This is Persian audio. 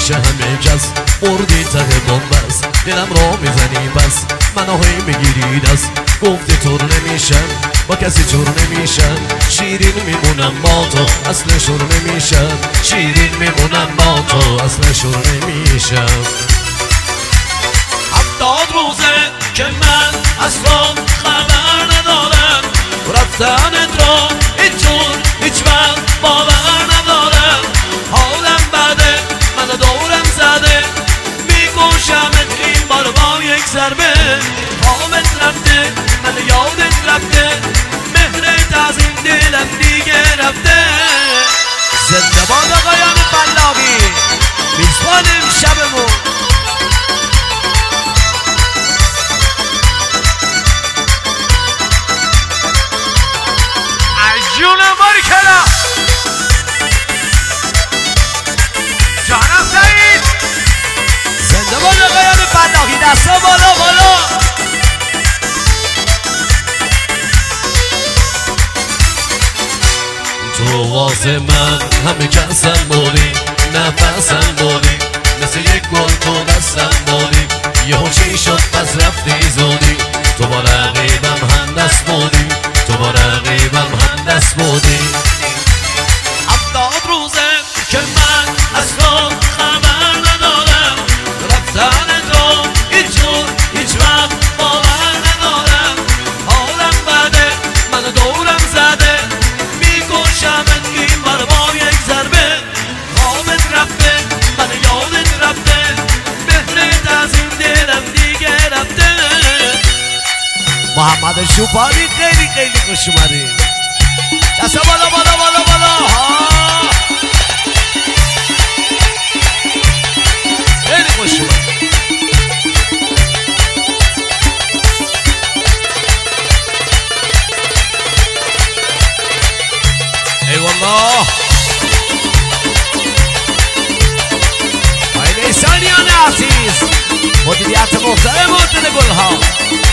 پیش همه کس مردی ته بومبست دلم را میزنی بس منو هی میگیری دست گفتی تور نمیشم با کسی جور نمیشم شیرین میمونم با تو اصل شور نمیشم شیرین میمونم با تو اصل شور نمیشم 70 روزه که من اصلا خبر ندارم رفتنت را هیچ جور هیچ وقت باور ندارم حالم بده من دورم زده میکشمت این بار با یک ضربه حالت رفته من یادت رفته مهرت از این دلم دیگه رفته زنده باد آقایان فلاحی میزبان امشبمون جون باریکلا جانم سعید زنده باد آقایان فلاحی دستا بالا بالا تو واسه من همه کسم بودی نفسم بودی مثل یک گل تو دستم بودی یهو چی شد پس رفتی زودی تو با رقیبم هم دست بودی تو با رقیبم هم دست بودی 70 روزه که من اصلا خبر ندارم رفتن تو هیچ جور هیچ وقت باور ندارم حالم بده من دورم زده میکشمت این بار با یک ضربه خوابت رفته من یادت رفته مهرت از این دلم دیگه رفته محمد شوپانی خیلی خیلی خوش اومدین دستا بالا بالا بالا بالا خیلی خوش اومدین ای والله آقای نیسانیان عزیز مدیریت محترم معتد گلها